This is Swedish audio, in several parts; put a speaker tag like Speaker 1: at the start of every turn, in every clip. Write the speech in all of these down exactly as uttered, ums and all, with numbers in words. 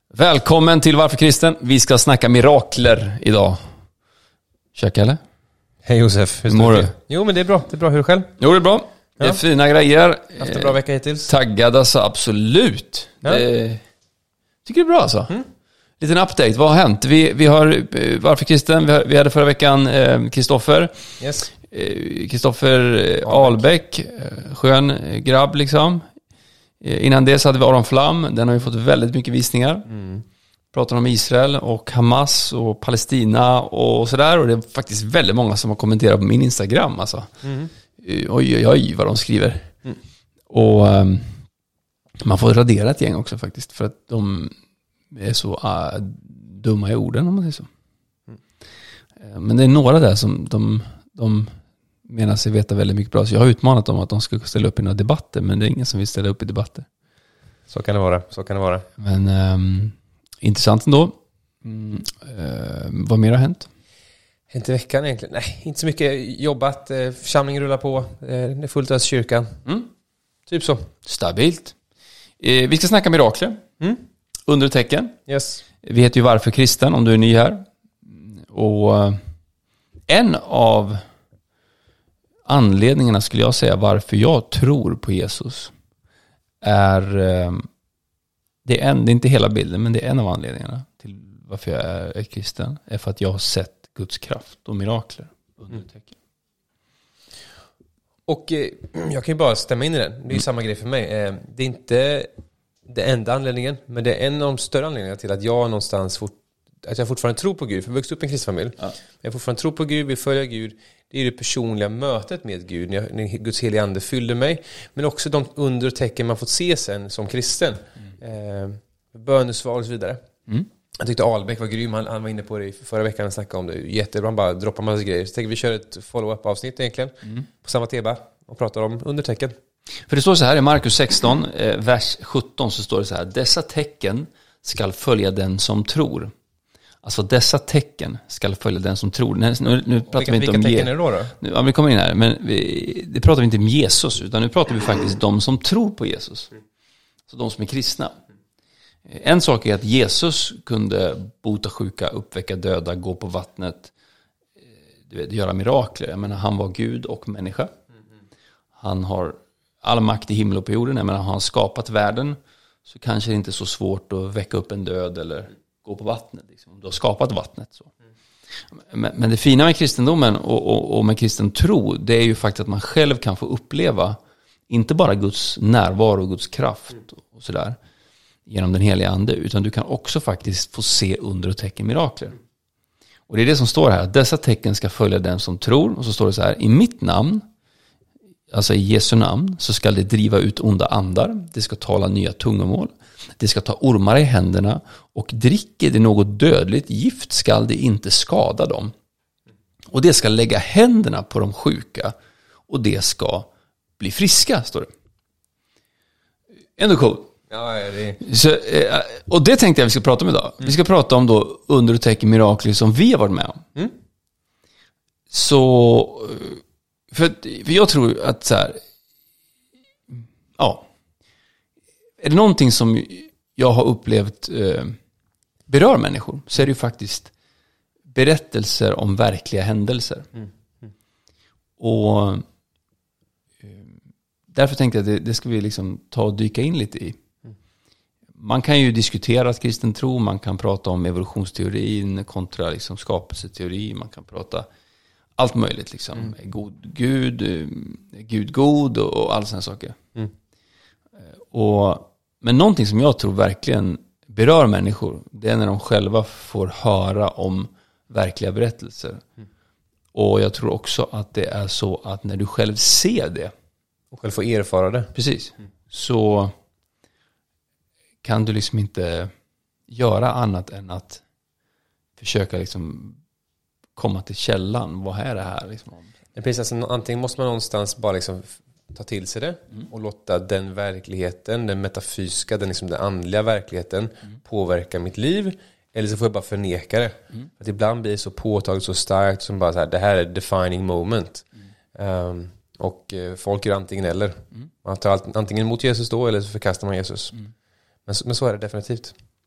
Speaker 1: Välkommen till Varför Kristen. Vi ska snacka mirakler idag. Käka eller?
Speaker 2: Hej Josef, hur
Speaker 1: mår du?
Speaker 2: Jo men det är bra, det är bra. Hur är det själv?
Speaker 1: Jo, det är bra. Det är
Speaker 2: Ja.
Speaker 1: fina grejer.
Speaker 2: Haft en bra vecka hittills.
Speaker 1: Taggad alltså, absolut.
Speaker 2: Ja.
Speaker 1: Det, tycker det är bra alltså.
Speaker 2: Mm.
Speaker 1: Liten update, vad har hänt? Vi, vi har eh, Varför Kristen, vi, har, vi hade förra veckan Kristoffer. Eh,
Speaker 2: Yes.
Speaker 1: Kristoffer eh, Ahlbäck, eh, skön eh, grabb liksom. Eh, innan det så hade vi Aron Flam, den har ju fått väldigt mycket visningar.
Speaker 2: Mm.
Speaker 1: Pratar om Israel och Hamas och Palestina och sådär. Och det är faktiskt väldigt många som har kommenterat på min Instagram alltså.
Speaker 2: Mm.
Speaker 1: Oj, oj, oj, vad de skriver.
Speaker 2: Mm.
Speaker 1: Och um, man får radera ett gäng också faktiskt. För att de är så uh, dumma i orden om man säger så. Mm. Men det är några där som de, de menar sig veta väldigt mycket bra. Så jag har utmanat dem att de ska ställa upp i några debatter. Men det är ingen som vill ställa upp i debatter.
Speaker 2: Så kan det vara, så kan det vara.
Speaker 1: Men um, intressant ändå. Mm, uh, vad mer har hänt?
Speaker 2: Inte veckan egentligen. Nej, inte så mycket jobbat. Eh, Församlingen rullar på. Eh, Det är fullt ös kyrkan.
Speaker 1: Mm.
Speaker 2: Typ så.
Speaker 1: Stabilt. Eh, vi ska snacka mirakler.
Speaker 2: Mm.
Speaker 1: Undertecken.
Speaker 2: Yes.
Speaker 1: Vi heter ju Varför Kristen om du är ny här. Och eh, en av anledningarna skulle jag säga varför jag tror på Jesus är eh, det är en, det är inte hela bilden, men det är en av anledningarna till varför jag är, är kristen är för att jag har sett Guds kraft och mirakler. Undertecken.
Speaker 2: Och eh, jag kan ju bara stämma in i den. Det är ju samma grej för mig. Eh, det är inte det enda anledningen, men det är en av de större anledningarna till att jag någonstans fort, att jag fortfarande tror på Gud. För jag växte upp i en kristen familj. Ja. Jag fortfarande tror på Gud, vill följa Gud. Det är det personliga mötet med Gud, när, jag, när Guds heliga ande fyllde mig. Men också de under och tecken man fått se sen som kristen. Mm. Eh, bönesvar och så vidare. Mm. Jag tyckte Ahlbäck var grym. Han, han var inne på det förra veckan och snackade om det. Jättebra, han bara droppar massa grejer. Så tänker vi kör ett follow-up-avsnitt egentligen. Mm. På samma tema. Och pratar om undertecken.
Speaker 1: För det står så här i Markus sexton, eh, vers sjutton, så står det så här: dessa tecken ska följa den som tror. Alltså dessa tecken ska följa den som tror. Nu, nu, nu pratar
Speaker 2: vilka,
Speaker 1: vi inte om
Speaker 2: vilka tecken är det då? då?
Speaker 1: Nu, ja, vi kommer in här, men vi, det pratar vi inte om Jesus, utan nu pratar vi faktiskt de som tror på Jesus. Så de som är kristna. En sak är att Jesus kunde bota sjuka, uppväcka döda, gå på vattnet, du vet, göra mirakler. Jag menar, han var Gud och människa. Han har all makt i himmel och på jorden. Jag menar, har han skapat världen, så kanske det inte är så svårt att väcka upp en död eller gå på vattnet. Liksom. Du har skapat vattnet. Så. Men, men det fina med kristendomen och, och, och med kristen tro, det är ju faktiskt att man själv kan få uppleva inte bara Guds närvaro och Guds kraft och sådär genom den heliga ande, utan du kan också faktiskt få se under och tecken mirakler. Och det är det som står här, att dessa tecken ska följa den som tror. Och så står det så här: i mitt namn, alltså i Jesu namn, så ska det driva ut onda andar. Det ska tala nya tungomål. Det ska ta ormar i händerna. Och dricker det något dödligt gift ska det inte skada dem. Och det ska lägga händerna på de sjuka. Och det ska bli friska, står det. Ändå cool.
Speaker 2: Ja, det...
Speaker 1: Så, och det tänkte jag vi ska prata om idag. Mm. Vi ska prata om då under och tecken mirakler som vi har varit med om. Mm. Så... För, för jag tror att så här, ja, är det någonting som jag har upplevt eh, berör människor, så är det ju faktiskt berättelser om verkliga händelser. Mm. Mm. Och eh, därför tänkte jag att det, det ska vi liksom ta och dyka in lite i. Mm. Man kan ju diskutera kristen tro, man kan prata om evolutionsteorin kontra liksom skapelseteori, man kan prata allt möjligt liksom. Mm. God Gud, Gud god och, och alla sådana saker. Mm. Och, men någonting som jag tror verkligen berör människor, det är när de själva får höra om verkliga berättelser. Mm. Och jag tror också att det är så att när du själv ser det
Speaker 2: och själv får erfara det.
Speaker 1: Precis. Mm. Så kan du liksom inte göra annat än att försöka liksom komma till källan. Vad är det här? Liksom?
Speaker 2: Ja, precis, alltså, antingen måste man någonstans bara liksom ta till sig det mm. och låta den verkligheten, den metafysiska, den, liksom den andliga verkligheten mm. påverka mitt liv. Eller så får jag bara förneka det. Mm. Att ibland blir det så påtagligt, så starkt som bara så här, det här är defining moment. Mm. Um, och uh, folk är antingen eller. Mm. Man tar allt, antingen mot Jesus då eller så förkastar man Jesus. Mm. Men, men så är det definitivt.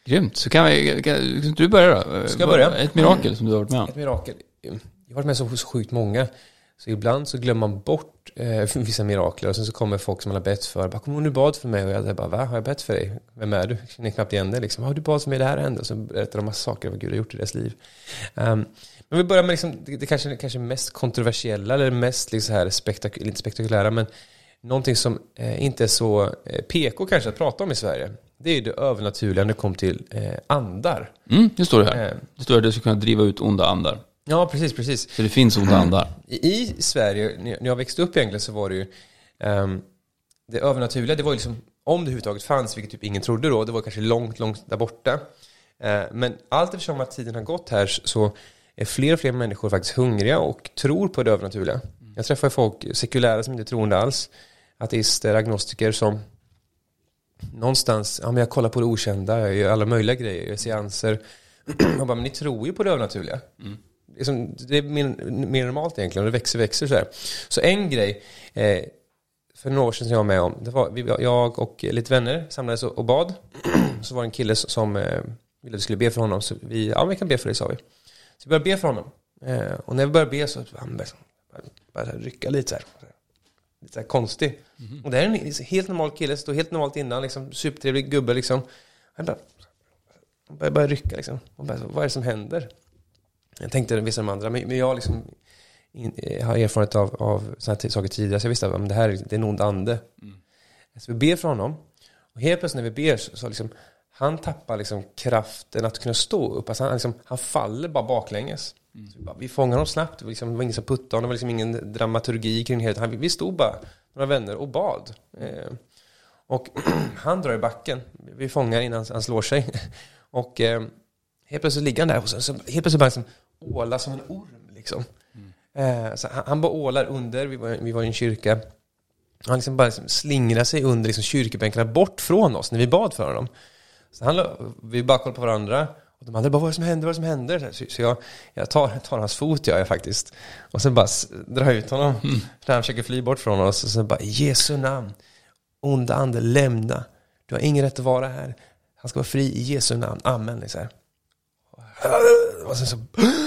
Speaker 1: Grymt. Så kan, vi, kan du börja då?
Speaker 2: Ska jag börja?
Speaker 1: Ett mirakel som du har varit med om.
Speaker 2: Ett mirakel. Jag har varit med så, så sjukt många. Så ibland så glömmer man bort eh, vissa mirakler. Och sen så kommer folk som man har bett för. Bara, kommer du bad för mig? Och jag bara, va? Har jag bett för dig? Vem är du? Jag känner knappt igen det. Liksom. Har du bad för mig? Det här hände. Och så berättar de massa saker vad Gud har gjort i deras liv. Um, men vi börjar med liksom, det, det kanske, kanske mest kontroversiella. Eller mest liksom här spektak- lite spektakulära. Men någonting som eh, inte är så eh, P K kanske att prata om i Sverige. Det är ju det övernaturliga när det kom till eh, andar.
Speaker 1: Mm, det står det här. Eh. Det står att du ska kunna driva ut onda andar.
Speaker 2: Ja, precis, precis.
Speaker 1: Så det finns onda andar.
Speaker 2: I, I Sverige, när jag växte upp egentligen så var det ju um, det övernaturliga, det var ju liksom, om det överhuvudtaget fanns, vilket typ ingen trodde då, det var kanske långt, långt där borta. Uh, men allt eftersom att tiden har gått här så är fler och fler människor faktiskt hungriga och tror på det övernaturliga. Mm. Jag träffar folk, sekulära som inte tror alls, ateister, agnostiker som någonstans, ja men jag kollar på det okända, jag gör alla möjliga grejer, jag gör seanser. Man bara, men ni tror ju på det övernaturliga. Mm. Det är mer, mer normalt egentligen, och det växer växer så här. Så en grej eh, för några år sedan som jag var med om, det var vi, jag och lite vänner samlades och, och bad. Så var det en kille som eh, ville att vi skulle be för honom. Så vi, ja vi kan be för dig, sa vi. Så vi började be för honom. Eh, och när vi började be så han började, började rycka lite så här. Lite så här konstig. Mm-hmm. Och det är en helt normal kille, stod helt normalt innan, liksom, supertrevlig gubbe liksom. Han bara, han började, började rycka liksom. Och bara, vad är det som händer? Jag tänkte vissa de andra, men jag liksom in, har erfarenhet av, av sådana här saker tidigare, så jag visste att det här det är en ond ande. Mm. Så vi ber för honom, och helt plötsligt när vi ber så, så liksom, han tappar liksom kraften att kunna stå upp. Alltså han, liksom, han faller bara baklänges. Mm. Så vi, bara, vi fångar honom snabbt, det var, liksom, det var ingen som puttade honom, det var liksom ingen dramaturgi kring det. Han, vi stod bara, några vänner, och bad. Eh, och han drar i backen, vi fångar innan han slår sig. Och eh, helt plötsligt ligger han där, och så, så helt plötsligt bara liksom åla som en orm liksom. Mm. Eh, så han, han bara ålar under, vi var, vi var i en kyrka. Han liksom bara liksom slingrar sig under liksom kyrkbänkarna bort från oss när vi bad för honom. Så han, vi bara kollade på varandra, och de andra bara, vad är det som händer, vad är det som händer? Så, så jag, jag tar, tar hans fot, gör jag faktiskt. Och sen bara drar ut honom, mm. när han försöker fly bort från oss. Och sen bara, i Jesu namn, onda ande, lämna. Du har ingen rätt att vara här. Han ska vara fri i Jesu namn, amen. Liksom. Och sen så,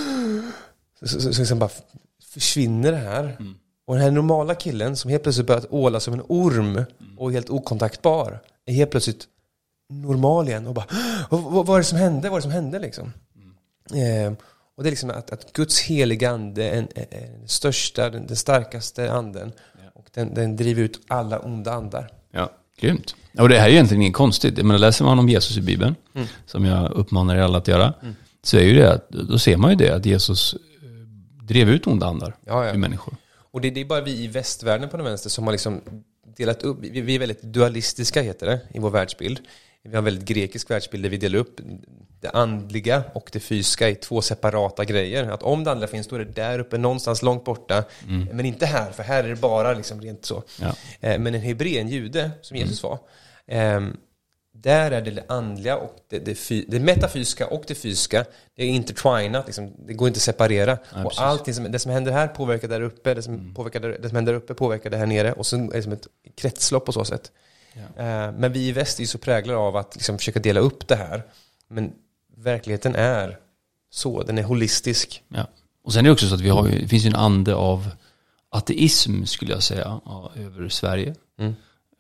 Speaker 2: så, så, så, så bara försvinner det här. Mm. Och den här normala killen som helt plötsligt börjat åla som en orm mm. och helt okontaktbar är helt plötsligt normal igen och bara, vad, vad var det som hände? Vad var det som hände liksom? Mm. Eh, och det är liksom att, att Guds heliga ande är den största, den, den starkaste anden. Ja. Och den, den driver ut alla onda andar.
Speaker 1: Ja, grymt. Och det här är ju egentligen inget konstigt. Men läser man om Jesus i Bibeln, mm. som jag uppmanar er alla att göra, mm. så är ju det att, då ser man ju det att Jesus drev ut onda andar ja, ja. i människor.
Speaker 2: Och det, det är bara vi i västvärlden på den vänster som har liksom delat upp, vi, vi är väldigt dualistiska heter det i vår världsbild. Vi har en väldigt grekisk världsbild där vi delar upp det andliga och det fysiska i två separata grejer. Att om det andliga finns, då är det där uppe någonstans långt borta. Mm. Men inte här, för här är det bara liksom rent så. Ja. Men en hebré, en jude, som Jesus var, eh, där är det det andliga och det, det, fy, det metafysiska och det fysiska. Det är intertwinat, liksom, det går inte att separera. Ja, och allting som, det som händer här påverkar där uppe, det som, mm. påverkar där, det som händer där uppe påverkar det här nere. Och så är det som ett kretslopp på så sätt. Ja. Eh, men vi i väst är så präglade av att liksom, försöka dela upp det här. Men verkligheten är så, den är holistisk.
Speaker 1: Ja. Och sen är det också så att vi har ju, det finns ju en ande av ateism skulle jag säga över Sverige. Mm.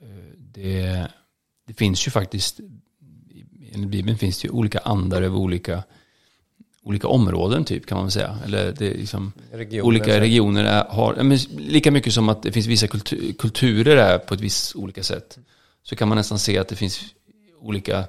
Speaker 1: Det, det finns ju faktiskt, i Bibeln finns det ju olika andar över olika, olika områden typ kan man väl säga. Eller det är liksom, regioner, olika regioner är, har, men lika mycket som att det finns vissa kultur, kulturer är på ett visst olika sätt. Så kan man nästan se att det finns olika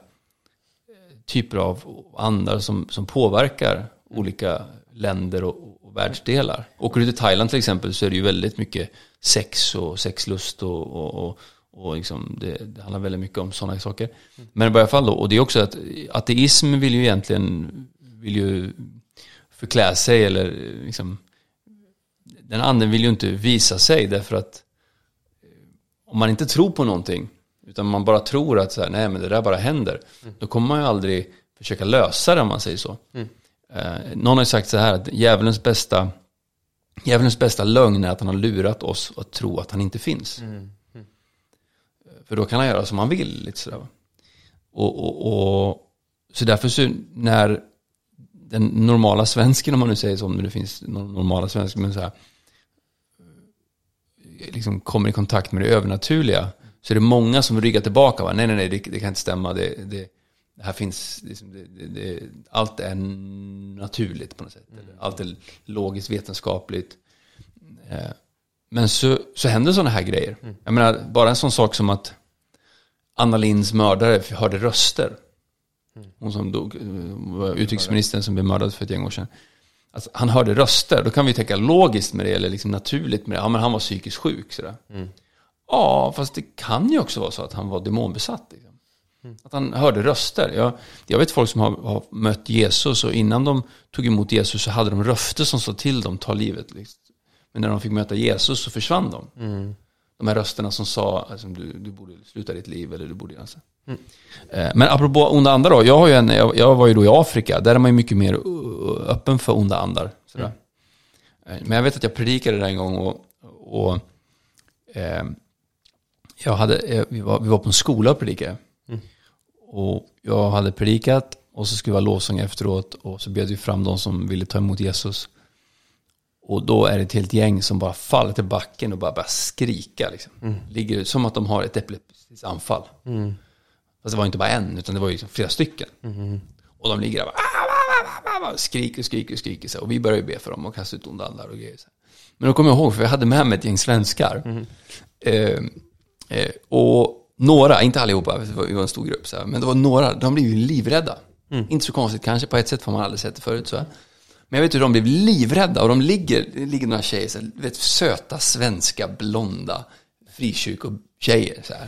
Speaker 1: typer av andar som, som påverkar olika länder och, och världsdelar. Åker du till Thailand till exempel så är det ju väldigt mycket sex och sexlust och, och, och, och liksom det, det handlar väldigt mycket om sådana saker. Mm. Men i varje fall då, och det är också att ateism vill ju egentligen vill ju förklä sig eller liksom, den anden vill ju inte visa sig därför att om man inte tror på någonting utan man bara tror att så här, nej men det där bara händer. Mm. Då kommer man ju aldrig försöka lösa det om man säger så. Mm. Eh, någon har ju sagt så här att djävulens bästa, djävulens bästa lögn är att han har lurat oss att tro att han inte finns. Mm. Mm. För då kan han göra som han vill. Lite sådär. Och, och, och, så därför så när den normala svensken, om man nu säger så, om det finns normala svenskar, men så här, liksom kommer i kontakt med det övernaturliga, så är det många som ryggar tillbaka. Va? Nej, nej, nej, det, det kan inte stämma. Det, det, det här finns, liksom, det, det, det, allt är naturligt på något sätt. Mm. Allt är logiskt, vetenskapligt. Eh, men så, så händer sådana här grejer. Mm. Jag menar, bara en sån sak som att Anna Lindhs mördare hörde röster. Hon som dog, utrikesministern som blev mördad för ett gäng år sedan. Alltså, han hörde röster. Då kan vi tänka logiskt med det, eller liksom naturligt med det. Ja, men han var psykiskt sjuk. Sådär. Mm. Ja, fast det kan ju också vara så att han var demonbesatt. Liksom. Mm. Att han hörde röster. Jag, jag vet folk som har, har mött Jesus, och innan de tog emot Jesus så hade de röster som sa till dem, ta livet. Liksom. Men när de fick möta Jesus så försvann de. Mm. De här rösterna som sa alltså, du, du borde sluta ditt liv, eller du borde alltså. Mm. Men apropå onda andar då, jag, har ju en, jag, jag var ju då i Afrika, där är man ju mycket mer öppen för onda andar. Sådär. Mm. Men jag vet att jag predikade där en gång, och, och eh, jag hade, vi, var, vi var på en skola och predikade. Mm. Och jag hade predikat, och så skulle vi ha lovsång efteråt, och så bjöd vi fram de som ville ta emot Jesus. Och då är det ett helt gäng som bara faller till backen och bara börjar skrika. Liksom. Mm. Ligger som att de har ett epileptiskt anfall. Mm. Fast det var inte bara en, utan det var ju liksom flera stycken. Mm. Och de ligger där och bara, skriker, skriker, skriker. Så. Och vi började ju be för dem och kasta ut onda andar och grejer. Så. Men då kommer jag ihåg, för jag hade med mig ett gäng svenskar. Mm. Eh, eh, och några, inte allihopa, vi var en stor grupp. Så. Men det var några, de blev ju livrädda. Mm. Inte så konstigt kanske, på ett sätt, för man aldrig sett det förut. Så. Men jag vet hur de blev livrädda. Och de ligger, det ligger några tjejer, så, vet, söta, svenska, blonda frikyrkotjejer. Så här.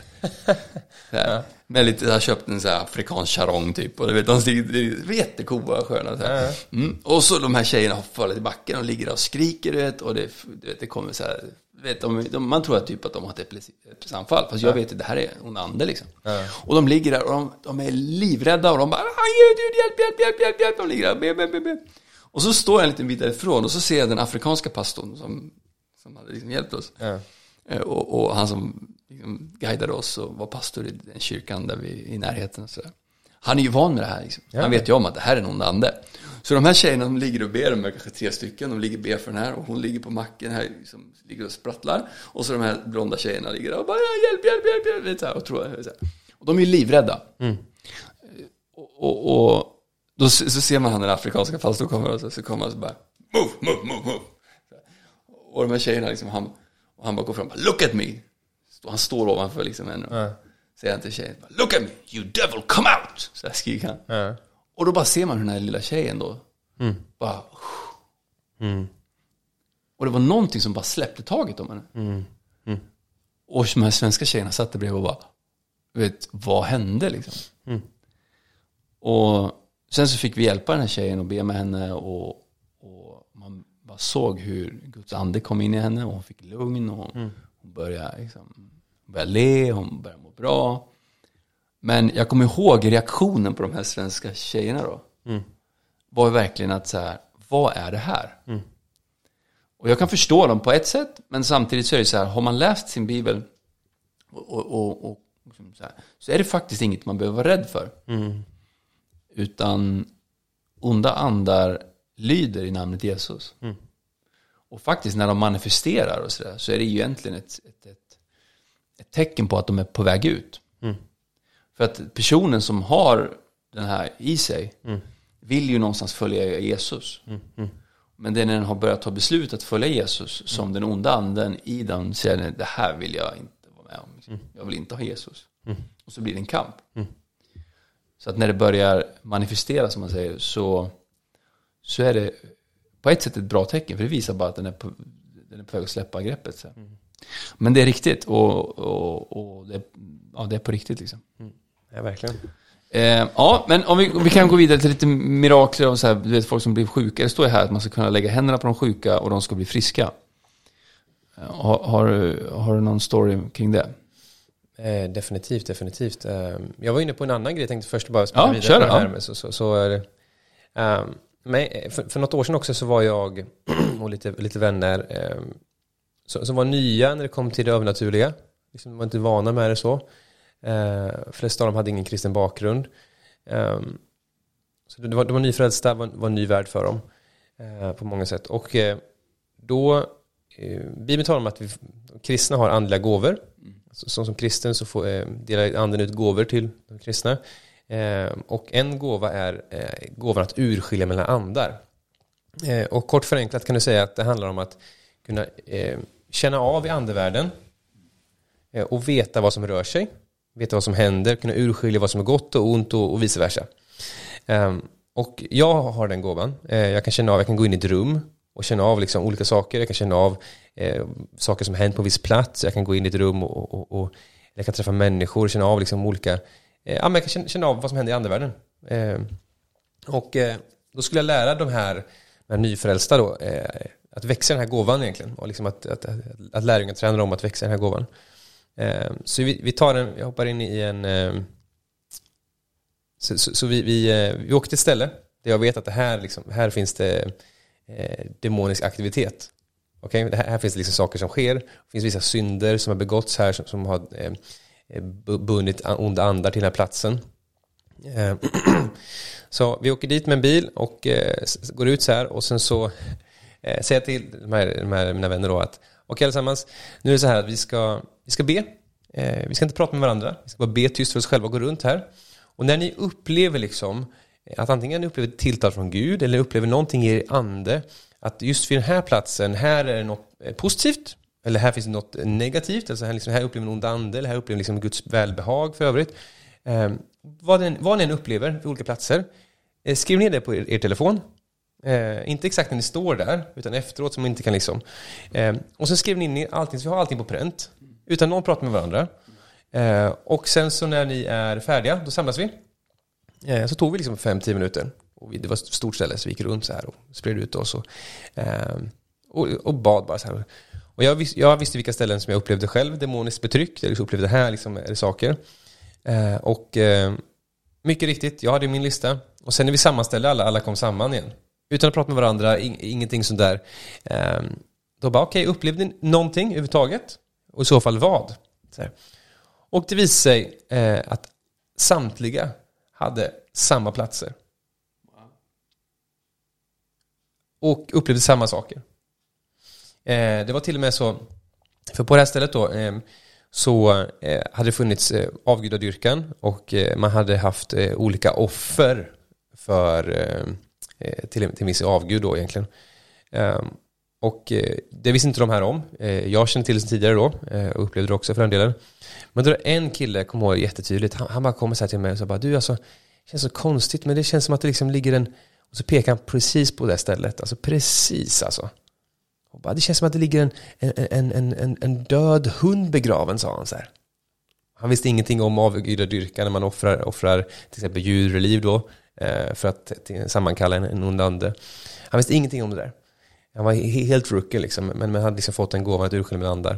Speaker 1: Så här. Ja. Men lite, jag har köpt en så här afrikansk charong typ. Och du vet, de är jättekoa och sköna. Så här. Mm. Och så de här tjejerna har fallit i backen och ligger och skriker. Du vet, och det, du vet, det kommer så här. Vet, de, de, man tror att, typ att de har ett epileptiskt anfall. Fast ja. Jag vet att det här är en ande liksom. Ja. Och de ligger där och de, de är livrädda. Och de bara, hjälp, hjälp, hjälp, hjälp, hjälp. De ligger där, be, be, be, be. Och så står jag en liten bit därifrån, och så ser jag den afrikanska pastorn som, som hade liksom hjälpt oss. Ja. Och, och han som liksom guidade oss och var pastor i den kyrkan där vi i närheten. Så han är ju van med det här. Liksom. Ja. Han vet ju om att det här är någon ande. Så de här tjejerna, de ligger och ber, de är kanske tre stycken, de ligger och ber för den här, och hon ligger på macken här, liksom, ligger och sprattlar. Och så de här blonda tjejerna ligger där och bara, hjälp, hjälp, hjälp, hjälp, hjälp, så här, och, tror, så här. Och de är ju livrädda. Mm. Och... och, och Då så ser man han den afrikanska pastorn kommer, och så, så kommer han så bara move, move, move, move. Och de här tjejerna liksom, han, och han bara går fram och bara, look at me. Han står ovanför liksom henne och mm. säger han till tjejen, look at me, you devil, come out. Så här skriker han. Mm. Och då bara ser man hur den här lilla tjejen då mm. bara mm. och det var någonting som bara släppte taget om henne. Mm. Mm. Och de här svenska tjejerna satt där bredvid och bara, vet, vad hände liksom? Mm. Och sen så fick vi hjälpa den här tjejen och be med henne, och, och man bara såg hur Guds ande kom in i henne, och hon fick lugn, och hon, mm. hon började, liksom, hon började le, hon började må bra. Men jag kommer ihåg reaktionen på de här svenska tjejerna då. Mm. Var verkligen att så här, vad är det här? Mm. Och jag kan förstå dem på ett sätt, men samtidigt så är det så här, har man läst sin bibel och, och, och, och så, här, så är det faktiskt inget man behöver vara rädd för. Mm. Utan onda andar lyder i namnet Jesus. Mm. Och faktiskt när de manifesterar och så där, så är det ju egentligen ett, ett, ett, ett tecken på att de är på väg ut. Mm. För att personen som har den här i sig mm. vill ju någonstans följa Jesus. Mm. Mm. Men det är när den har börjat ta beslut att följa Jesus som mm. den onda anden i den säger, det här vill jag inte vara med om. Mm. Jag vill inte ha Jesus. Mm. Och så blir det en kamp. Mm. Så att när det börjar manifestera, som man säger, så, så är det på ett sätt ett bra tecken. För det visar bara att den är på, den är på väg att släppa greppet. Så. Mm. Men det är riktigt. Och, och, och det, ja, det är på riktigt liksom.
Speaker 2: Mm. Ja, verkligen.
Speaker 1: Eh, ja, men om vi, om vi kan gå vidare till lite mirakler och så här, du vet, folk som blir sjuka. Det står här att man ska kunna lägga händerna på de sjuka och de ska bli friska. Har, har, har du någon story kring det?
Speaker 2: Eh, definitivt, definitivt. Eh, jag var inne på en annan grej. Jag tänkte först bara
Speaker 1: spela ja, vidare på det här.
Speaker 2: Ja. Så, så, så är det. Eh, men för, för något år sedan också så var jag och lite, lite vänner eh, som, som var nya när det kom till det övernaturliga. Liksom, de var inte vana med det så. Eh, flesta av dem hade ingen kristen bakgrund. Eh, Så det var, de var nyfrälsta, var, var en ny värld för dem eh, på många sätt. Och eh, då, eh, Bibeln talar om att vi, kristna har andliga gåvor. Mm. Så, som, som kristen så får, eh, delar anden ut gåvor till de kristna. Eh, och en gåva är eh, gåvan att urskilja mellan andar. Eh, och kort förenklat kan du säga att det handlar om att kunna eh, känna av i andevärlden eh, och veta vad som rör sig, veta vad som händer, kunna urskilja vad som är gott och ont och, och vice versa. Eh, och jag har den gåvan. Eh, jag kan känna av, jag kan gå in i ett rum och känna av liksom olika saker. Jag kan känna av eh, saker som händer på en viss plats. Jag kan gå in i ett rum och, och, och jag kan träffa människor och känna av liksom olika... Eh, ja, men jag kan känna, känna av vad som händer i andevärlden. Eh, och eh, då skulle jag lära de här, de här nyfrälsta då, eh, att växa den här gåvan egentligen. Och liksom att, att, att, att lärjungar tränar om att växa den här gåvan. Eh, så vi, vi tar en, jag hoppar in i en... Eh, så så, så vi, vi, eh, vi åker till ett ställe där jag vet att det här, liksom, här finns det eh, demonisk aktivitet. Okay? Det här, här finns det liksom saker som sker. Det finns vissa synder som har begåtts här som, som har eh, bundit onda andar till den här platsen. Eh, så vi åker dit med en bil och eh, går ut så här och sen så eh, säger jag till de här, de här mina vänner då att okej okay, allesammans, nu är det så här att vi ska, vi ska be. Eh, vi ska inte prata med varandra. Vi ska bara be tyst för oss själva och gå runt här. Och när ni upplever liksom att antingen ni upplever ett tilltal från Gud eller upplever någonting i er ande, att just vid den här platsen, här är det något positivt eller här finns det något negativt, alltså här, liksom, här upplever någon ond ande eller här upplever liksom Guds välbehag för övrigt. Eh, vad, den, vad ni än upplever vid olika platser, eh, skriv ner det på er, er telefon. Eh, inte exakt när ni står där, utan efteråt som man inte kan liksom. Eh, och så skriver ni in allting, så vi har allting på pränt, utan någon pratar med varandra. Eh, och sen så när ni är färdiga, då samlas vi. Eh, så tog vi liksom fem till tio minuter. Och vi, det var ett stort ställe så vi gick runt så här och spred ut oss. Och, eh, och, och bad bara så här. Och jag, vis, jag visste vilka ställen som jag upplevde själv, demoniskt betryck. Där jag upplevde här liksom, är det saker. Eh, och eh, mycket riktigt, jag hade min lista. Och sen när vi sammanställde alla, alla kom samman igen. Utan att prata med varandra, in, ingenting sånt där. Eh, då bara, okej, okay, upplevde ni någonting överhuvudtaget? Och i så fall vad? Så här. Och det visade sig eh, att samtliga hade samma platser. Och upplevde samma saker. Eh, det var till och med så, för på det här stället då, eh, så eh, hade det funnits eh, avgudadyrkan och eh, man hade haft eh, olika offer för eh, till, till viss avgud då egentligen. Eh, och eh, det visste inte de här om. Eh, jag kände till det tidigare då eh, och upplevde det också för den delen. Men då är en kille, kom ihåg jättetydligt, han, han bara kommer så här till mig och så bara, du alltså, det känns så konstigt, men det känns som att det liksom ligger en, och så pekar han precis på det stället, alltså precis alltså. Och bara, det känns som att det ligger en, en, en, en, en död hund begraven, sa han så här. Han visste ingenting om avgudadyrkan när man offrar, offrar till exempel djurliv då, eh, för att till, sammankalla en, en ond ande. Han visste ingenting om det där. Han var helt rookie liksom, men man hade liksom fått en gåva att urskilja med andar.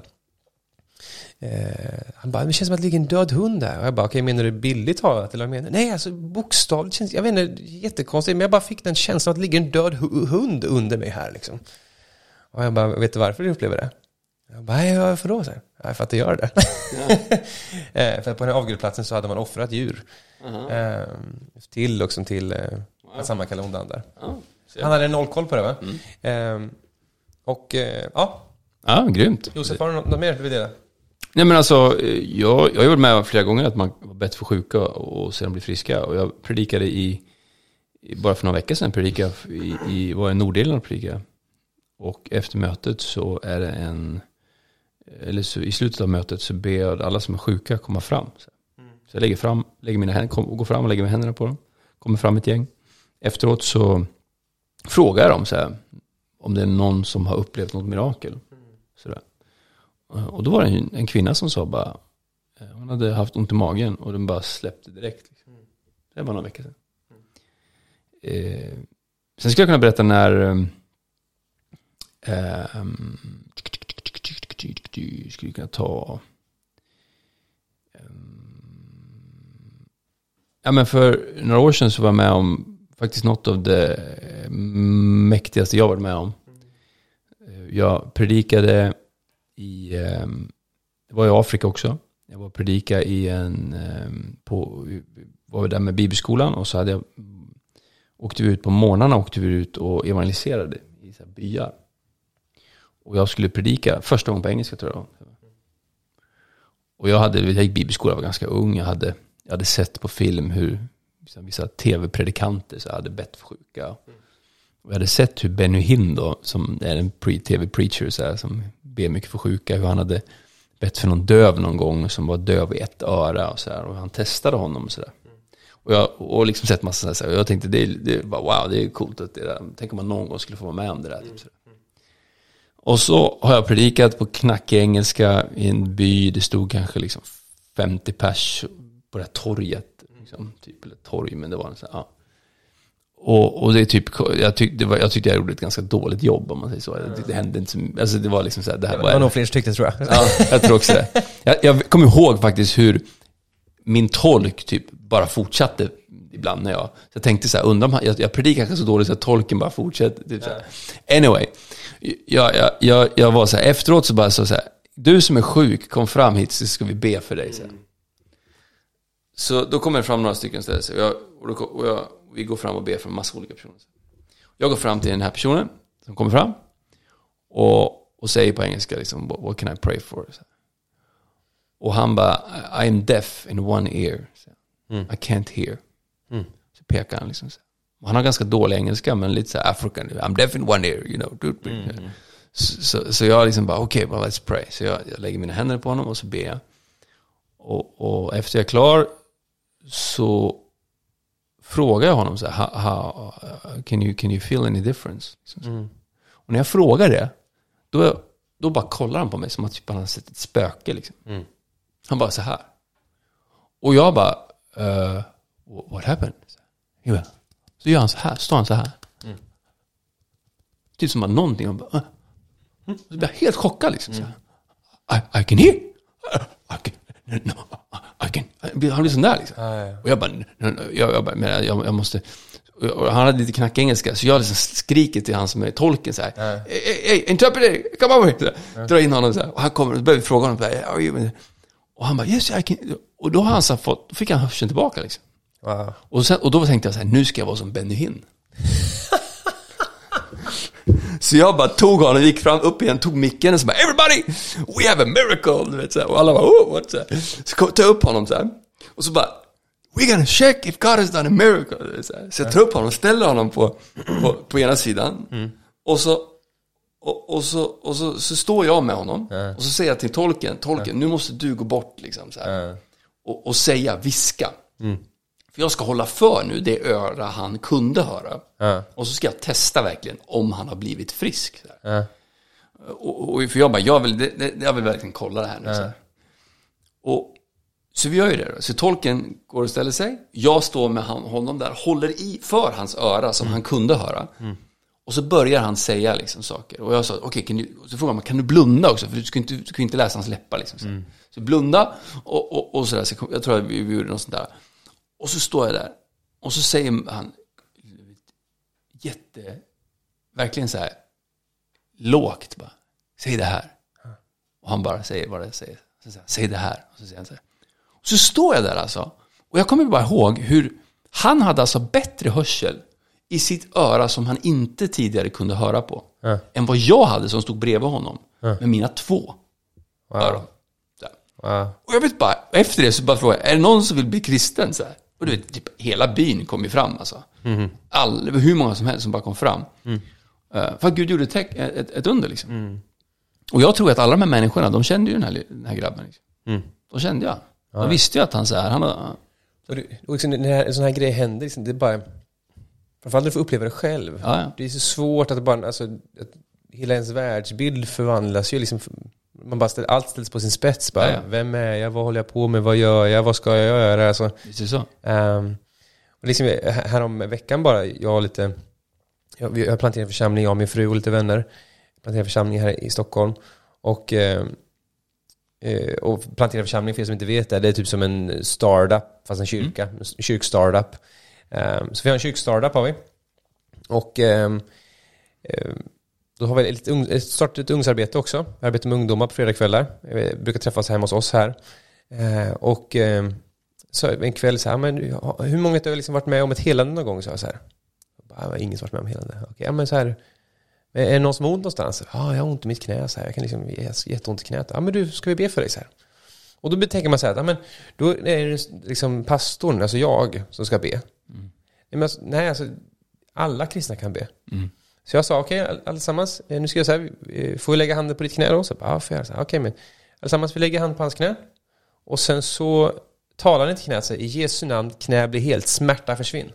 Speaker 2: Eh, han bara, det känns som att det ligger en död hund där. Och jag bara, okej, okay, menar du billigt talat? Eller vad menar? Nej, alltså bokstavligt känns, jag vet inte, jättekonstigt, men jag bara fick den känslan att det ligger en död hu- hund under mig här liksom. Och jag bara, vet du varför du upplever det? Jag bara, nej, varför då? Så här, nej, för att det gör det. Ja. eh, för på den här avgudplatsen så hade man offrat djur. Uh-huh. eh, till liksom till eh, wow. att sammankalla onda andar. Oh, han hade noll koll på det, va? Mm. Eh, och eh, ja.
Speaker 1: Ja, grymt.
Speaker 2: Josef, har du något, något mer du vill dela?
Speaker 1: Nej, men alltså, jag, jag har varit med flera gånger att man var bättre för sjuka och sedan bli friska. Och jag predikade i, i bara för några veckor sedan, predikade i, i, var i Nordirland och predikade. Och efter mötet så är det en, eller så, i slutet av mötet så ber jag alla som är sjuka komma fram. Så, mm. så jag lägger fram, lägger mina händer, kom, går fram och lägger med händerna på dem. Kommer fram ett gäng. Efteråt så frågar jag dem så här, om det är någon som har upplevt något mirakel. Mm. Sådär. Och då var det en, en kvinna som sa bara, hon hade haft ont i magen och den bara släppte direkt. Liksom. Mm. Det var några veckor sedan. Mm. Eh, sen skulle jag kunna berätta när eh, um, skulle jag kunna ta um, ja, men för några år sedan så var jag med om faktiskt något av det mäktigaste jag varit med om. Mm. Jag predikade i, det var i Afrika också. Jag var predika i en, på, var där med bibelskolan och så hade jag, åkte vi ut på morgnarna åkte vi ut och evangeliserade i så här byar. Och jag skulle predika första gången på engelska, tror jag. Och jag hade, jag gick bibelskola, jag var ganska ung. Jag hade, jag hade sett på film hur vissa tv-predikanter så hade bett för sjuka. Och jag hade sett hur Benny Hinn då, som är en pre- tv-preacher så här, som ber mycket för sjuka, hur han hade bett för någon döv någon gång som var döv i ett öra och så här, och han testade honom och så där. Och jag och liksom sett massa så här, och jag tänkte det, det var wow, det är coolt att det där, tänk om man någon gång skulle få vara med om det där typ så där. Och så har jag predikat på knackig engelska i en by, det stod kanske liksom femtio pers på det här torget liksom, typ, eller torg, men det var en så här, ja. Och, och det är typ, jag tyckte, det var, jag tyckte jag gjorde ett ganska dåligt jobb, om man säger så. Det, det hände inte så, alltså det var liksom så här, det här
Speaker 2: det
Speaker 1: var,
Speaker 2: var nog fler tyckte, tror jag.
Speaker 1: Ja, jag tror också det. Jag, jag kommer ihåg faktiskt hur min tolk typ bara fortsatte ibland när jag, så jag tänkte så här, undrar om jag, jag predikar kanske så dåligt så att tolken bara fortsätter typ så här. Anyway, jag, jag, jag, jag var så här, efteråt så bara så, så här, du som är sjuk, kom fram hit så ska vi be för dig sen. Så då kommer det fram några stycken ställen, och, jag, och, då, och jag, vi går fram och ber för en massa olika personer. Jag går fram till den här personen som kommer fram och, och säger på engelska liksom, what can I pray for? Så. Och han bara, I am deaf in one ear. Så. Mm. I can't hear. Mm. Så pekar han liksom så. Och han har ganska dålig engelska, men lite så här African. I'm deaf in one ear, you know. Mm. Så, så, så jag liksom bara, okej, okay, well, let's pray. Så jag, jag lägger mina händer på honom och så ber jag. Och, och efter jag är klar så frågar jag honom så här, how, how, can, you, can you feel any difference? Mm. Och när jag frågar det, då, då bara kollar han på mig som att typ han har sett ett spöke. Liksom. Mm. Han bara så här. Och jag bara, uh, what happened? Så, så gör han så här, står han så här. Mm. Typ som att någonting, han bara, uh. mm. Så blir jag helt chockad liksom. Mm. Så här. I, I can hear. I can, no, I can. Han blir sån där liksom. Ah, ja. Och jag bara, jag, jag, bara jag, jag måste. Och han hade lite knack engelska, så jag liksom skriker till han som är tolken så här. Ah. Hey, hey, interpreter, come over here. Ah. Dra in honom så här. Och han kommer och börjar fråga honom så här, are you? Och han bara, yes, I can. Och då har han så fått, då fick han hörseln tillbaka liksom. Wow. Och, sen, och då tänkte jag så här, nu ska jag vara som Benny Hinn. Så jag bara tog honom och gick fram upp igen, tog micken och så bara, everybody, we have a miracle, du vet, så här. Och alla bara, oh, what, så här. Så tog jag upp honom så här. Och så bara, we're gonna check if God has done a miracle, så här. Så jag tar upp honom och ställer honom på, på, på ena sidan. Mm. Och så och, och, så, och så, så står jag med honom. Mm. Och så säger jag till tolken, tolken, mm. nu måste du gå bort liksom, så här. Mm. Och, och säga, viska. Mm. För jag ska hålla för nu det öra han kunde höra. Mm. Och så ska jag testa verkligen om han har blivit frisk. Så, mm. och, och för jag bara, jag vill, det, det, jag vill verkligen kolla det här nu. Mm. Så, här. Och, så vi gör ju det då. Så tolken går och ställer sig. Jag står med han, honom där, håller i för hans öra som mm. han kunde höra. Mm. Och så börjar han säga liksom saker. Och jag sa, okej, okay, så frågar man, kan du blunda också? För du ska inte, du ska inte läsa hans läppar liksom. Så, mm. så blunda och, och, och sådär. Så jag tror att vi, vi gjorde något sånt där. Och så står jag där. Och så säger han jätte, verkligen så här lågt bara, säg det här. Och han bara säger vad det säger. Så säger han, säg det här. Och så säger han så här. Och så står jag där alltså. Och jag kommer bara ihåg hur han hade alltså bättre hörsel i sitt öra som han inte tidigare kunde höra på. Ja. Än vad jag hade som stod bredvid honom. Ja. Med mina två wow. öron. Wow. Och jag vet bara, efter det så bara fråga, är det någon som vill bli kristen? Så här? Och du vet, typ hela byn kom ju fram alltså. Mm. All, hur många som helst som bara kom fram. Mm. Uh, för att Gud gjorde ett, ett, ett under liksom. Mm. Och jag tror att alla de här människorna, de kände ju den här, den här grabben liksom. Mm. De kände jag. De ja. visste ju att han så här, han var, uh.
Speaker 2: och, det, och liksom, när en sån här grej händer liksom, det är bara, framförallt när du får uppleva det själv. Ja, ja. Det är så svårt att bara, alltså, att hela ens världsbild förvandlas ju liksom. Man bara ställer, allt ställs på sin spets bara. Ja, ja. Vem är jag? Vad håller jag på med? Vad gör jag? Vad ska jag göra? Alltså,
Speaker 1: det är så.
Speaker 2: Um, och liksom här om veckan bara, jag har lite, jag, jag har planterat en församling, jag och min fru och lite vänner. Planterat en församling här i Stockholm. Och, uh, uh, och planterat en församling, för er som inte vet det, det är typ som en startup, fast en kyrka. Mm. En kyrkstartup. Um, så vi har en kyrkstartup har vi. Och um, um, då har vi lite un- startat ett ungsarbete också. Vi arbetar med ungdomar på fredagskvällar. Vi brukar träffas hemma hos oss här. Eh, och eh, så en kväll så här, men hur många har liksom varit med om ett helande någon gång? Så här, så här. Jag var ingen som varit med om helande. Okej, ja, men så här, är det någon som har ont någonstans? Ja, jag har ont i mitt knä. Så här. Jag kan liksom, jag har jätteont i knät. Ja, men du, ska vi be för dig? Så här. Och då tänker man så här, ja, men då är det liksom pastorn, alltså jag, som ska be. Mm. Nej, men, nej, alltså alla kristna kan be. Mm. Så jag sa, okej, okay, allesammans, nu ska jag säga, får vi lägga handen på ditt knä då? Så, ja, får jag säga, okej, okay, men allesammans, vi lägger handen på hans knä. Och sen så talar ni till knät, så här, i Jesu namn, knä blir helt, smärta försvinn.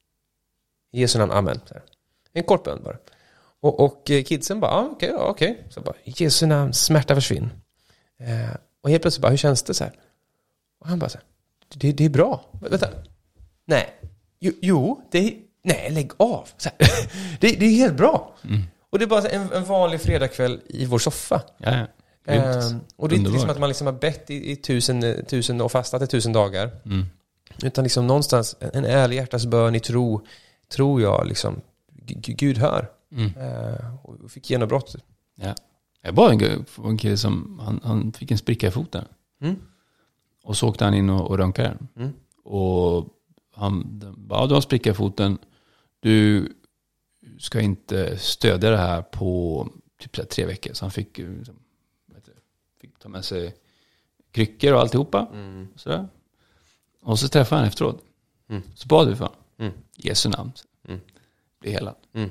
Speaker 2: I Jesu namn, amen. Så här. En kort bön bara. Och, och kidsen bara, ja, okej, okay, ja, okej. Okay. Så bara, i Jesu namn, smärta försvinn. Eh, och helt plötsligt bara, hur känns det så här? Och han bara så här, det, det är bra. Vänta. Nej. Jo, jo det är, nej, lägg av. Så här. det, det är helt bra. Mm. Och det är bara en, en vanlig fredagkväll i vår soffa.
Speaker 1: Ja, ja.
Speaker 2: Eh, och det är inte liksom att man liksom har bett i, i tusen, tusen och fastat i tusen dagar. Mm. Utan liksom någonstans en ärlig hjärtas bön i tro, tror jag liksom Gud hör. Mm. Eh, och fick genombrott.
Speaker 1: Ja. Jag var en, en kille som han, han fick en spricka i foten. Mm. Och så åkte han in och, och röntgade den. Mm. Och han bara, ja, du har spricka i foten. Du ska inte stödja det här på typ så här, tre veckor. Så han fick, liksom, vet du, fick ta med sig kryckor och alltihopa. Mm. Och, sådär. Och så träffade han efteråt. Mm. Så bad vi för honom. Mm. Jesu namn. Mm. Bli helad. Mm.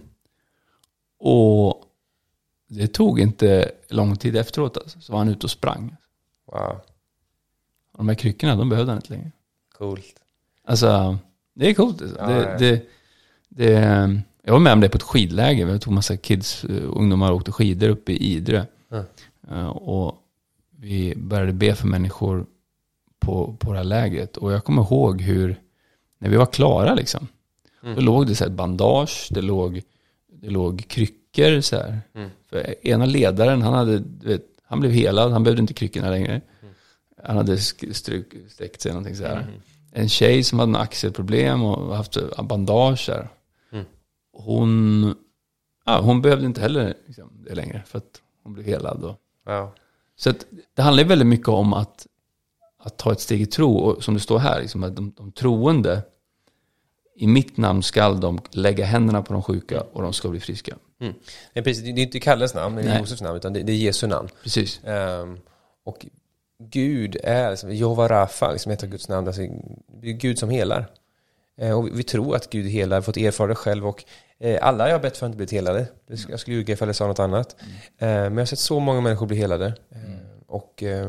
Speaker 1: Och det tog inte lång tid efteråt. Alltså. Så var han ute och sprang.
Speaker 2: Wow.
Speaker 1: Och de här kryckorna, de behövde han inte längre.
Speaker 2: Coolt.
Speaker 1: Alltså, det är coolt. Alltså.
Speaker 2: Ja,
Speaker 1: det,
Speaker 2: ja.
Speaker 1: Det, det, jag var med om det på ett skidläger. Vi tog massa kids, ungdomar och åkte skidor uppe i Idre. Mm. Och vi började be för människor på, på det här lägret. Och jag kommer ihåg hur, när vi var klara liksom. Mm. Då låg det så här ett bandage, det låg, det låg kryckor så här. Mm. För ena ledaren, han hade, du vet, han blev helad, han behövde inte kryckorna längre. Mm. Han hade stryk, sträckt sig någonting så här. Mm. En tjej som hade en axelproblem och haft bandage där. Mm. Hon, ja, hon behövde inte heller liksom, det längre för att hon blev helad. Och,
Speaker 2: wow.
Speaker 1: Så att, det handlar väldigt mycket om att, att ta ett steg i tro. Och som det står här, liksom, att de, de troende, i mitt namn ska de lägga händerna på de sjuka och de ska bli friska.
Speaker 2: Mm. Det, är precis, det är inte Kalles namn, det är Josefs namn, utan det, det är Jesu namn.
Speaker 1: Precis.
Speaker 2: Um, och Gud är, liksom, Jehova Rafa, liksom heter Guds namn, alltså, det är Gud som helar. Uh, och vi, vi tror att Gud helar, vi har fått erfara det själv. Och uh, alla jag har bett för att inte blivit helade. Jag skulle ljuga ifall jag sa något annat. Mm. Uh, men jag har sett så många människor bli helade. Uh, mm. Och uh,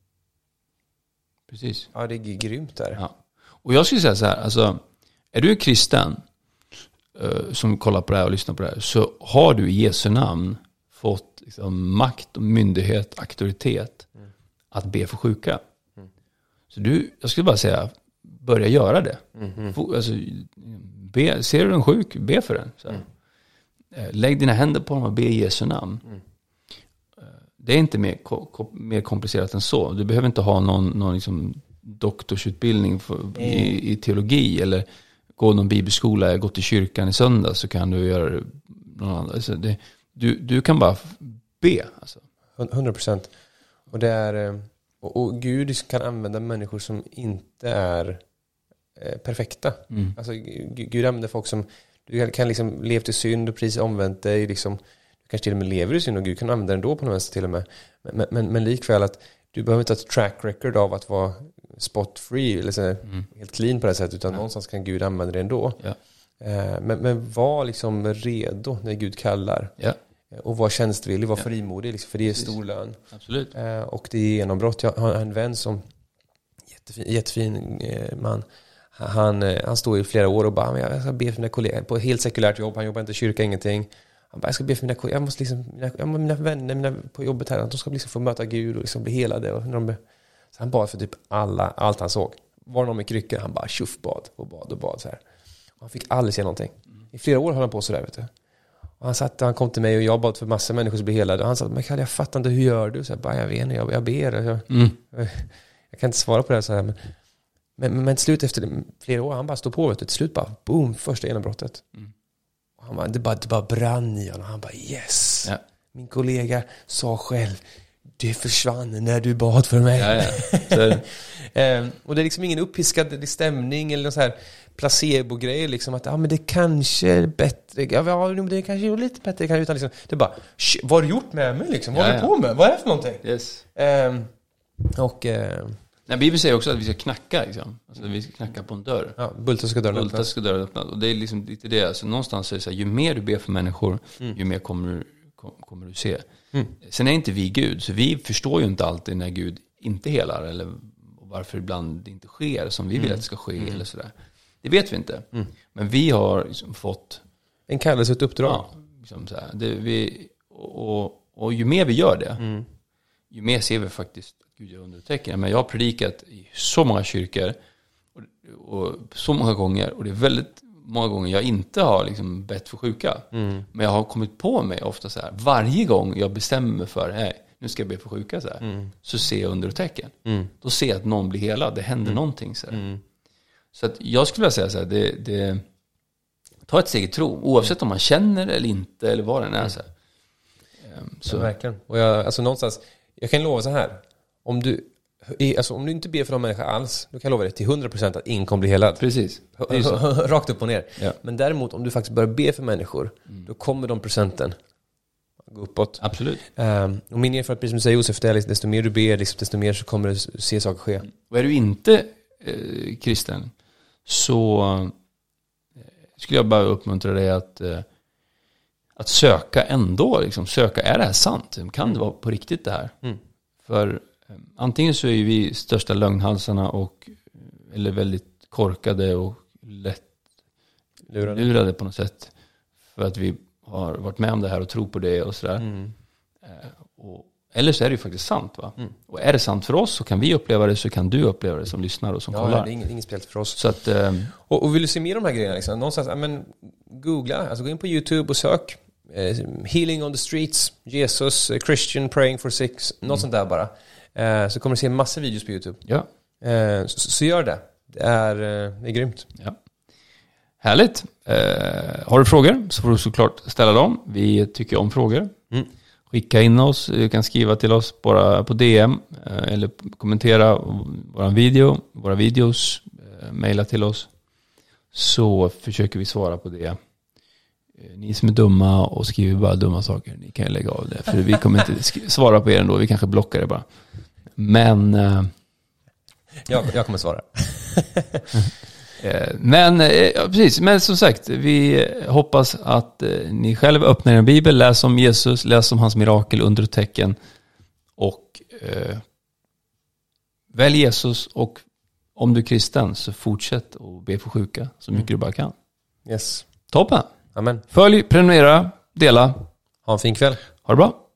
Speaker 1: precis.
Speaker 2: Ja, det är grymt där.
Speaker 1: Ja. Och jag skulle säga så här, alltså, är du kristen uh, som kollar på det här och lyssnar på det här, så har du i Jesu namn fått liksom, makt och myndighet, auktoritet mm. att be för sjuka. Mm. Så du, jag skulle bara säga, börja göra det. Mm. Alltså, be, ser du en sjuk, be för den. Så mm. Lägg dina händer på dem och be i Jesu namn. Mm. Det är inte mer, ko, mer komplicerat än så. Du behöver inte ha någon, någon liksom doktorsutbildning för, mm. i, i teologi eller gå någon bibelskola, gå till kyrkan i söndag, så kan du göra det någon annan. Alltså det, du, du kan bara be. Alltså.
Speaker 2: hundra procent. Och, det är, och, och Gud kan använda människor som inte är eh, perfekta. Mm. Alltså, Gud använder folk som du kan, kan liksom leva till synd och precis omvänt dig. Liksom, du kanske till och med lever i synd och Gud kan använda den då på något vänster till och med. Men, men, men likväl att du behöver inte ha ett track record av att vara spot free eller så, mm. helt clean på det sättet, utan ja. någonstans kan Gud använda det ändå. Ja. Eh, men, men var liksom redo när Gud kallar. Ja. Eh, och var tjänstvillig, var ja. frimodig, liksom, för det är stor lön.
Speaker 1: Absolut.
Speaker 2: Eh, och det är genombrott. Jag har en vän som jättefin, jättefin eh, man. Han, eh, han står i flera år och bara, jag ska be för mina kollegor på ett helt sekulärt jobb. Han jobbar inte i kyrka, ingenting. Han bara, jag ska be för mina kollegor. Jag måste liksom, mina, mina vänner mina på jobbet här, att de ska liksom få möta Gud och liksom bli helade. Och när de, så han bad för typ alla, allt han såg. Var någon med kryckor, han bara tjuff bad och bad och bad så här. Och han fick aldrig se någonting. I flera år höll han på så där, vet du. Och han satt, han kom till mig och jag bad för massa människor som blev helade. Och han sa, men Kalle, jag fattar inte, hur gör du? Så jag bara, jag vet inte, jag, jag ber. Jag, mm. jag, jag kan inte svara på det här så här, men Men, men, men till slut efter flera år, han bara stod på, vet du, till slut bara, boom, första genombrottet. Mm. Och han bara, det bara, det bara brann i honom. Han bara, yes. Ja. Min kollega sa själv, det försvann när du bad för mig.
Speaker 1: Ja, ja. Så,
Speaker 2: Eh, och det är liksom ingen uppiskad stämning eller någon så här placebo-grejer liksom att ah, men det kanske är bättre. Ja, ja det kanske är lite bättre kan utan liksom det är bara vad har du gjort med mig liksom? Vad
Speaker 1: ja,
Speaker 2: är du
Speaker 1: ja.
Speaker 2: på med? Vad är det för någonting?
Speaker 1: yes.
Speaker 2: Eh, och eh,
Speaker 1: Nej, Bibeln säger också att vi ska knacka liksom. Alltså vi ska knacka på en dörr.
Speaker 2: ja, bulta ska dörren
Speaker 1: Bulta
Speaker 2: öppnas.
Speaker 1: ska dörren öppnas. Och det är liksom lite det. Alltså, någonstans är det så här, ju mer du ber för människor, mm. ju mer kommer du, kom, kommer du se. Mm. Sen är inte vi Gud, så vi förstår ju inte alltid när Gud inte helar eller varför ibland det inte sker som vi vill mm. att det ska ske mm. eller sådär. Det vet vi inte. Mm. Men vi har liksom fått
Speaker 2: en kallelse, ett uppdrag.
Speaker 1: Ja, liksom så här. Det, vi, och, och, och ju mer vi gör det, mm. ju mer ser vi faktiskt att Gud gör undertecken. Men jag har predikat i så många kyrkor och, och så många gånger, och det är väldigt många gånger jag inte har liksom bett för sjuka. Mm. Men jag har kommit på mig ofta så här, varje gång jag bestämmer mig för, hej, nu ska jag be för sjuka så här, mm. så ser jag undertecken. Mm. Då ser jag att någon blir helad, det händer mm. någonting så här. Mm. Så att jag skulle vilja säga så här, det, det, ta ett steg i tro, oavsett om man känner eller inte, eller vad den är så här. Um, så.
Speaker 2: Ja, verkligen. Och jag, alltså någonstans, jag kan lova så här, om du, alltså, om du inte ber för någon människa alls, då kan jag lova dig till hundra procent att ingen kommer bli helad.
Speaker 1: Precis.
Speaker 2: Rakt upp och ner.
Speaker 1: Ja.
Speaker 2: Men däremot, om du faktiskt börjar be för människor, mm. då kommer de procenten gå uppåt.
Speaker 1: Absolut.
Speaker 2: Um, och min erfarenhet, precis som du säger Josef, det är liksom, desto mer du ber, liksom, desto mer så kommer du se saker ske.
Speaker 1: Och är du inte eh, kristen, så eh, skulle jag bara uppmuntra dig att eh, att söka ändå, liksom, söka, är det här sant? Kan mm. det vara på riktigt det här? Mm. För eh, antingen så är ju vi största lögnhalsarna och eller väldigt korkade och lätt lurade, lurade på något sätt, för att vi har varit med om det här och tror på det och sådär. Mm. Eh, och, eller så är det ju faktiskt sant, va? Mm. Och är det sant för oss så kan vi uppleva det, så kan du uppleva det som lyssnar och som
Speaker 2: ja,
Speaker 1: kollar.
Speaker 2: Ja, det är inget, inget spelt för oss.
Speaker 1: Så att, eh,
Speaker 2: och, och vill du se mer om de här grejerna liksom, någonstans, ja, men googla, alltså gå in på YouTube och sök eh, Healing on the Streets, Jesus, eh, Christian Praying for Sick, något mm. sånt där bara. Eh, så kommer du se massor videos på YouTube.
Speaker 1: Ja.
Speaker 2: Eh, så, så gör det. Det är, eh, det är grymt.
Speaker 1: Ja. Härligt. Eh, har du frågor så får du såklart ställa dem. Vi tycker om frågor. Mm. Skicka in oss. Du kan skriva till oss bara på D M eh, eller kommentera vår video, våra videos. Eh, maila till oss. Så försöker vi svara på det. Eh, ni som är dumma och skriver bara dumma saker, ni kan ju lägga av det. För vi kommer inte sk- svara på er ändå. Vi kanske blockar det bara. Men... Eh,
Speaker 2: jag, jag kommer svara.
Speaker 1: Men, ja, precis. Men som sagt, vi hoppas att eh, ni själva öppnar en bibel, läs om Jesus, läs om hans mirakel, under och tecken, och eh, välj Jesus, och om du är kristen så fortsätt och be för sjuka så mycket mm. du bara kan.
Speaker 2: Yes.
Speaker 1: Toppen.
Speaker 2: Amen.
Speaker 1: Följ, prenumerera, dela.
Speaker 2: Ha en fin kväll.
Speaker 1: Ha det bra.